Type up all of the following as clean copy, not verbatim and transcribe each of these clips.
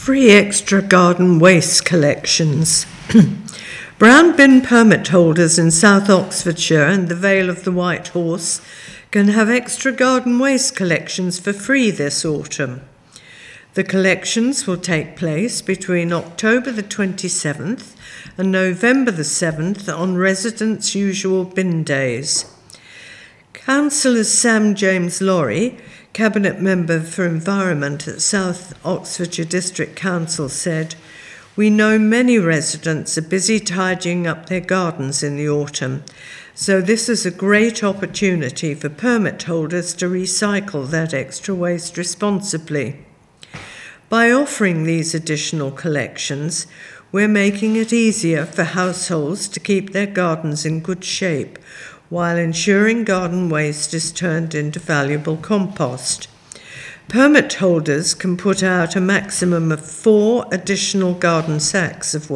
Free extra garden waste collections. Brown bin permit holders in South Oxfordshire and the Vale of the White Horse can have extra garden waste collections for free this autumn. The collections will take place between October the 27th and November the 7th on residents' usual bin days. Councillor Sam James Lorry, Cabinet Member for Environment at South Oxfordshire District Council, said, "We know many residents are busy tidying up their gardens in the autumn, so this is a great opportunity for permit holders to recycle that extra waste responsibly. By offering these additional collections, we're making it easier for households to keep their gardens in good shape, while ensuring garden waste is turned into valuable compost. Permit holders can put out a maximum of 4 additional garden sacks of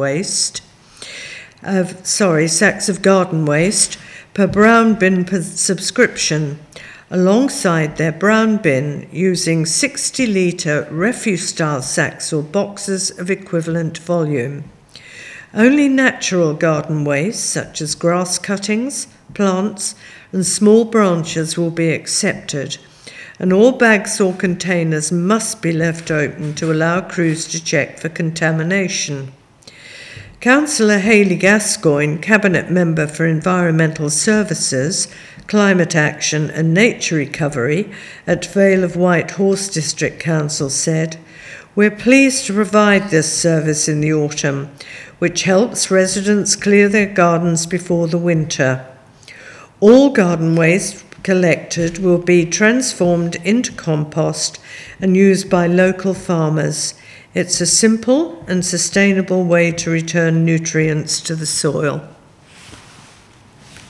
garden waste per brown bin per subscription, alongside their brown bin, using 60-litre refuse-style sacks or boxes of equivalent volume. Only natural garden waste, such as grass cuttings, plants and small branches, will be accepted, and all bags or containers must be left open to allow crews to check for contamination." Councillor Hayley Gascoigne, Cabinet Member for Environmental Services, Climate Action and Nature Recovery at Vale of White Horse District Council, said, "We're pleased to provide this service in the autumn, which helps residents clear their gardens before the winter. All garden waste collected will be transformed into compost and used by local farmers. It's a simple and sustainable way to return nutrients to the soil."